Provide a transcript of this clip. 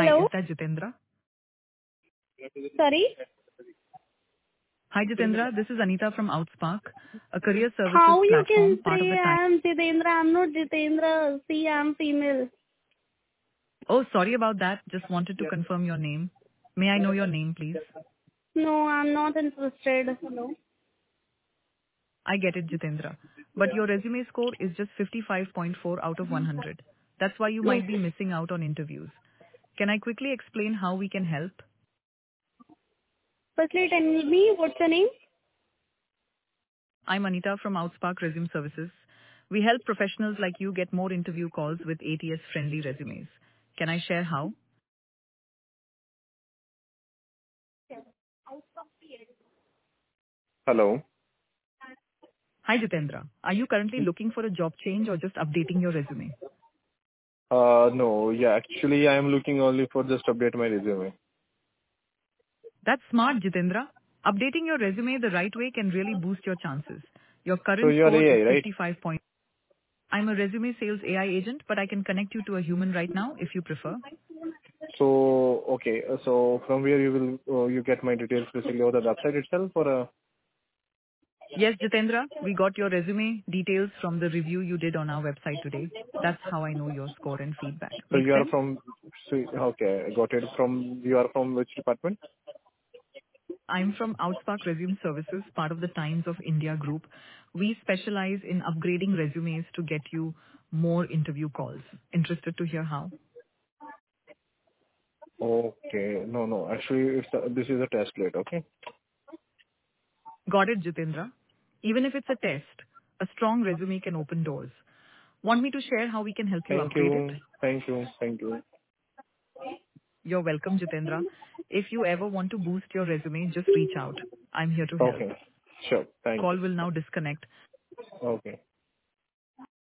Hi, is Hello? that Jitendra? Sorry? Hi, Jitendra. This is Anita from Outspark, a career services How you can platform, part of say the time. I am Jitendra? I'm not Jitendra. See, I'm female. Oh, sorry about that. Just wanted to confirm your name. May I know your name, please? No, I'm not interested. Hello? I get it, Jitendra. But your resume score is just 55.4 out of 100. That's why you might be Okay. missing out on interviews. Can I quickly explain how we can help? Firstly, tell me what's your name? I'm Anita from Outspark Resume Services. We help professionals like you get more interview calls with ATS-friendly resumes. Can I share how? Hello. Hi, Jitendra. Are you currently looking for a job change or just updating your resume? No, yeah, actually I am looking only for just update my resume. That's smart, Jitendra. Updating your resume the right way can really boost your chances. Your So current you are score is AI, right? 55 point. I'm a resume sales AI agent, but I can connect you to a human right now if you prefer. So, okay, so from where you will, you get my details basically over the website itself or, Yes, Jitendra, we got your resume details from the review you did on our website today. That's how I know your score and feedback. so Make you are sense? from, so, okay, I got it from, you are from which department? I'm from Outspark Resume Services, part of the Times of India group. We specialize in upgrading resumes to get you more interview calls. Interested to hear how? Okay, no, actually this is a test plate, okay? Got it, Jitendra. Even if it's a test, a strong resume can open doors. Want me to share how we can help you Thank upgrade it? you, thank you, thank you. You're welcome, Jitendra. If you ever want to boost your resume, just reach out. I'm here to help. Okay, sure, thank Call you. will now disconnect. Okay.